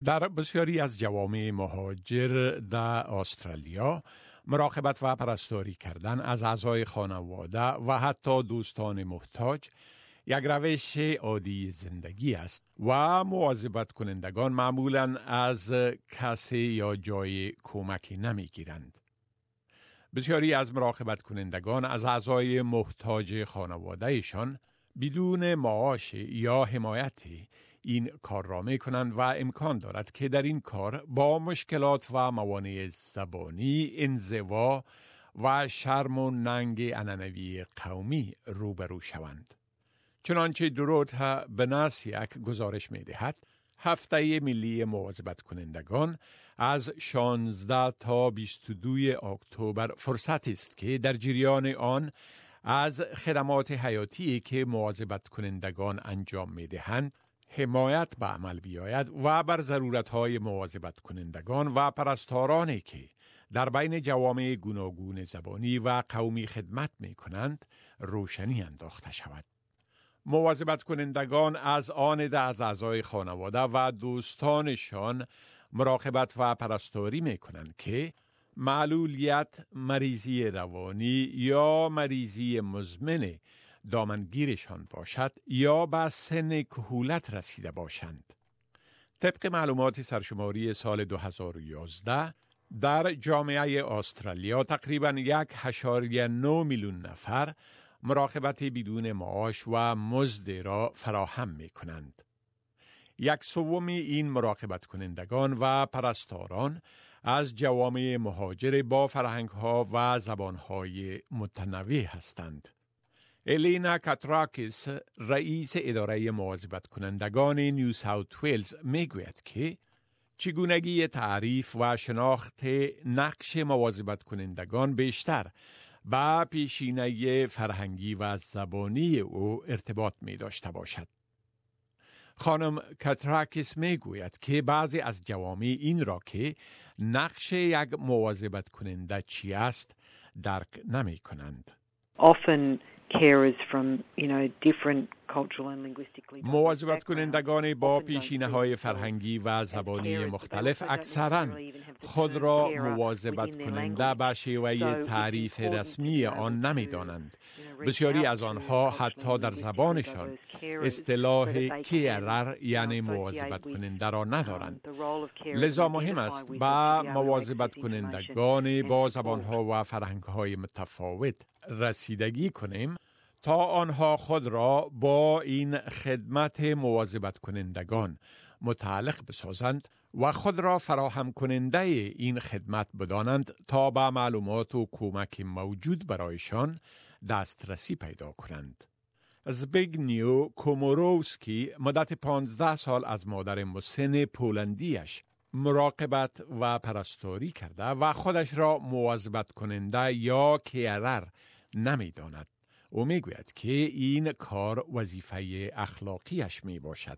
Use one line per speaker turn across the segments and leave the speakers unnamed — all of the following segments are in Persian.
در بسیاری از جوامع مهاجر در استرالیا، مراقبت و پرستاری کردن از اعضای خانواده و حتی دوستان محتاج یک روش عادی زندگی است و مواظبت کنندگان معمولاً از کسی یا جای کمکی نمی گیرند. بسیاری از مراقبت کنندگان از اعضای محتاج خانوادهشان بدون معاش یا حمایتی این کار را می کنند و امکان دارد که در این کار با مشکلات و موانع زبانی، انزوا و شرم و ننگ عنعنوی قومی روبرو شوند. چنانچه دروتها بناس یک گزارش می دهد، هفته ملی مواظبت کنندگان از 16 تا 22 اکتبر فرصت است که در جریان آن از خدمات حیاتی که مواظبت کنندگان انجام می دهند حمایت به عمل بیاید و بر ضرورت‌های مواظبت کنندگان و پرستارانی که در بین جوامع گوناگون زبانی و قومی خدمت می کنند روشنی انداخته شود. مواظبت کنندگان از آن از اعضای خانواده و دوستانشان مراقبت و پرستاری می کنند که معلولیت، مریضی روانی یا مریضی مزمن دامنگیرشان باشد یا به سن کهولت رسیده باشند. طبق معلومات سرشماری سال 2011 در جامعه استرالیا تقریباً 1.9 میلیون نفر مراقبت بدون معاش و مزد را فراهم می کنند. 1/3 این مراقبت کنندگان و پرستاران از جوامع مهاجر با فرهنگ‌ها و زبان‌های متنوع هستند. الینا کاتراکیس، رئیس اداره مواظبت کنندگان نیو ساوت ویلز میگوید که چگونگی تعریف و شناخت نقش مواظبت کنندگان بیشتر با پیشینه فرهنگی و زبانی او ارتباط می داشته باشد. خانم کاتراکیس میگوید که بعضی از جوامع این را که نقش یک مواظبت کننده چی است درک نمی کنند.
Often carers from, different cultural and linguistically
مواظبت کنندگان با پیشینه‌های فرهنگی و زبانی مختلف اکثراً خود را مواظبت کننده به شیوه تعریف رسمی آن نمی‌دانند. بسیاری از آنها حتی در زبانشان اصطلاح کیرر یعنی مواظبت کننده را ندارند. لذا مهم است با مواظبت کنندگان با زبانها و فرهنگ‌های متفاوت رسیدگی کنیم تا آنها خود را با این خدمت مواظبت کنندگان متعلق بسازند و خود را فراهم کننده این خدمت بدانند تا به معلومات و کمک موجود برایشان دسترسی پیدا کنند. زبیگنیو کومورووسکی مدت 15 سال از مادر مسن پولندیش مراقبت و پرستاری کرده و خودش را مواظبت کننده یا کیرر نمی داند. او می گوید که این کار وظیفه اخلاقیش می باشد.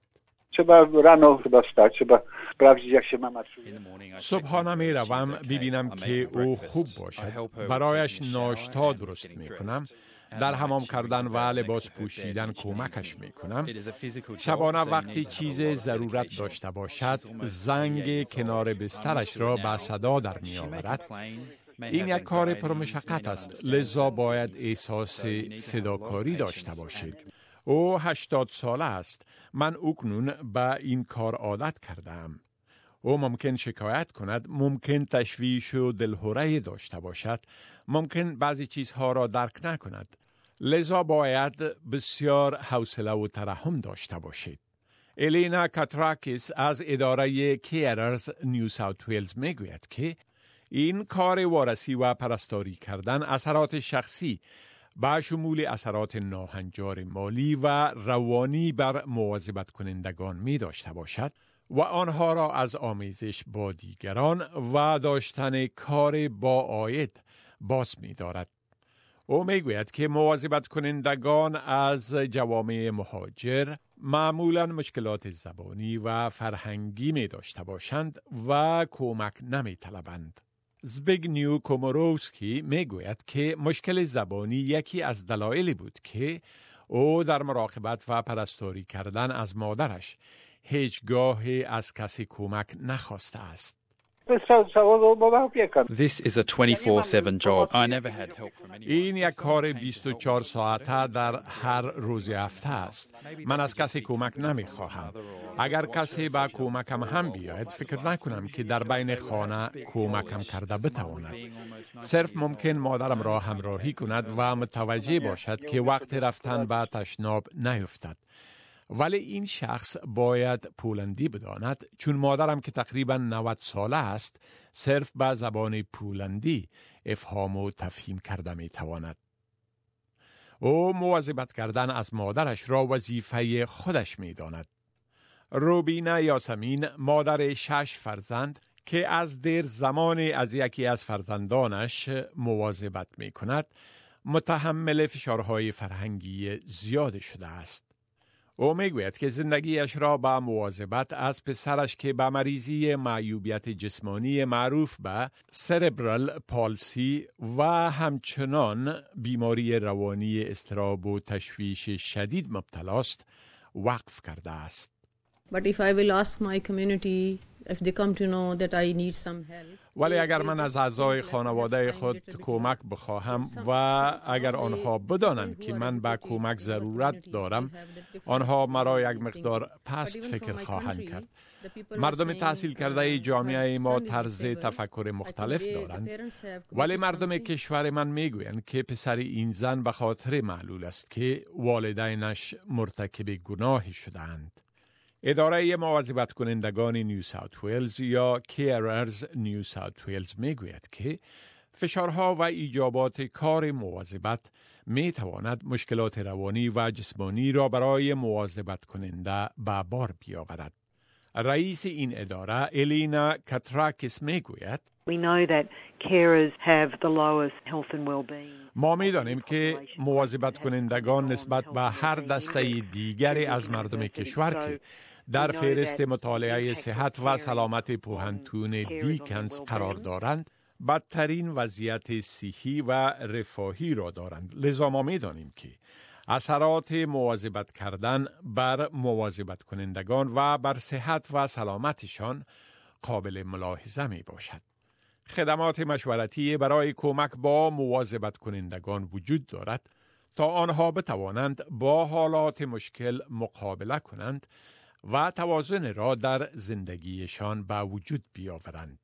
صبحانه می روم ببینم که او خوب باشد. برایش ناشتا درست می کنم. در حمام کردن و لباس پوشیدن کمکش می کنم. شبانه وقتی چیز ضرورت داشته باشد زنگ کنار بسترش را به صدا در می آورد. این یک کار پرمشقت است، لذا باید احساس فداکاری داشته باشید. او 80 ساله است. من اکنون به این کار عادت کردم. او ممکن شکایت کند، ممکن تشویش و دلهوره داشته باشد، ممکن بعضی چیزها را درک نکند. لذا باید بسیار حوصله و ترحم داشته باشید. الینا کاتراکیس از اداره کیررز نیو ساوت ویلز میگوید که این کار وارسی و پرستاری کردن اثرات شخصی با شمول اثرات ناهنجار مالی و روانی بر مواظبت کنندگان می داشته باشد و آنها را از آمیزش با دیگران و داشتن کار با عاید باز می دارد. او می گوید که مواظبت کنندگان از جوامع مهاجر معمولاً مشکلات زبانی و فرهنگی می داشته باشند و کمک نمی طلبند. زبیگنیو کومورووسکی می گوید که مشکل زبانی یکی از دلایلی بود که او در مراقبت و پرستاری کردن از مادرش هیچگاه از کسی کمک نخواسته است.
This is a 24/7 job. I never had help from anyone.
این یک کار 24 ساعته در هر روز هفته است. من از کسی کمک نمی خواهم. اگر کسی با کمکم هم بیاید، فکر نکنم که در بین خانه کمکم کرده بتواند. صرف ممکن مادرم را همراهی کند و متوجه باشد که وقت رفتن به تشناب نیفتد. ولی این شخص باید پولندی بداند، چون مادرم که تقریباً 90 ساله است صرف به زبان پولندی افهام و تفهیم کرده می تواند. او مواظبت کردن از مادرش را وظیفه خودش می داند. روبینا یاسمین مادر 6 فرزند که از دیر زمانی از یکی از فرزندانش مواظبت می کند، متحمل فشارهای فرهنگی زیاد شده است. او میگوید که زندگیش را با مواظبت از پسرش که با مریضی معیوبیت جسمانی معروف به سربرال پالسی و همچنان بیماری روانی اضطراب و تشویش شدید مبتلا است وقف کرده است.
But if I will ask my community, if they come to know that I need some help.
ولی اگر من از اعضای خانواده خود کمک بخواهم و اگر آنها بدانند که من به کمک ضرورت دارم، آنها مرا یک مقدار پست فکر خواهند کرد. مردم تحصیل کرده جامعه ما طرز تفکر مختلف دارند، ولی مردم کشور من میگویند که پسر این زن به خاطر معلول است که والدینش مرتکب گناهی شدند. اداره مواظبت کنندگان نیو ساوت ویلز یا کیررز نیو ساوت ویلز میگوید که فشارها و ایجابات کار مواظبت می تواند مشکلات روانی و جسمانی را برای مواظبت کننده به بار بیاورد. رئیس این اداره الینا کاتراکیس میگوید
We know that carers have the lowest health and well-being.
ما می‌دانیم که مواظبت کنندگان نسبت به هر دسته دیگری از مردم کشور که در فهرست مطالعه صحت و سلامت پوهنتون دیکنز قرار دارند، بدترین وضعیت صحی و رفاهی را دارند. لذا ما می‌دانیم که اثرات مواظبت کردن بر مواظبت کنندگان و بر صحت و سلامتشان قابل ملاحظه می باشد. خدمات مشورتی برای کمک با مواظبت کنندگان وجود دارد تا آنها بتوانند با حالات مشکل مقابله کنند و توازن را در زندگیشان به وجود بیاورند.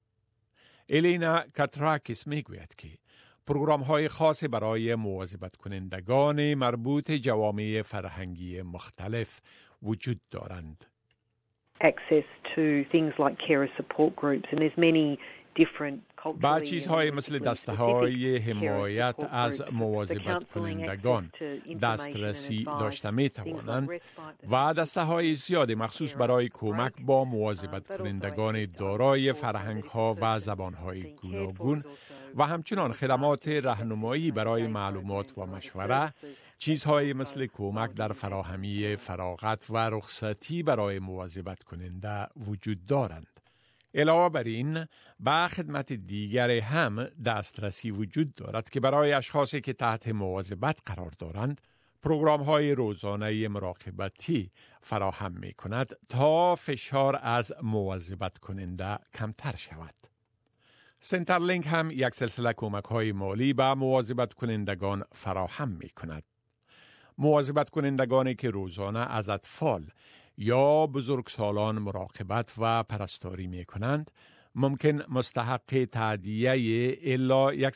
الینا کاتراکیس میگوید که پروگرام‌های خاص برای مواظبت کنندگان مربوط جوامع فرهنگی مختلف وجود دارند.
Access to things like carer support groups and there's many different
با چیزهای مثل دسته‌های حمایت از مواظبت کنندگان دسترسی داشته می توانند و دسته‌های زیاد مخصوص برای کمک با مواظبت کنندگان دارای فرهنگ‌ها و زبان‌های گوناگون و همچنان خدمات راهنمایی برای معلومات و مشوره، چیزهای مثل کمک در فراهمی فراغت و رخصتی برای مواظبت کننده وجود دارند. علاوه بر این، به خدمت دیگر هم دسترسی وجود دارد که برای اشخاصی که تحت مواظبت قرار دارند، پروگرام‌های روزانه مراقبتی فراهم می‌کند تا فشار از مواظبت کننده کمتر شود. سنترلینک هم یک سلسله کمک‌های مالی به مواظبت کنندگان فراهم می‌کند. مواظبت کنندگانی که روزانه از اطفال یا بزرگسالان مراقبت و پرستاری می کنند، ممکن مستحق تهدیه الا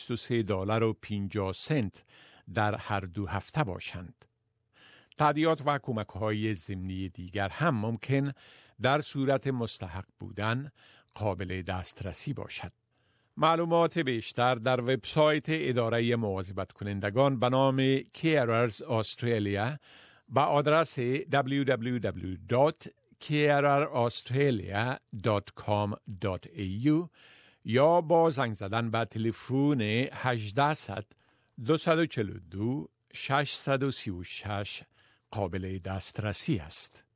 $123.50 در هر 2 هفته باشند. تهدیات و کمک‌های ضمنی دیگر هم ممکن در صورت مستحق بودن قابل دسترسی باشد. معلومات بیشتر در وبسایت اداره مواظبت کنندگان به نام Carers Australia با آدرس www.careraustralia.com.au یا با زنگ زدن به تلفن 1800 242 636 قابل دسترسی است.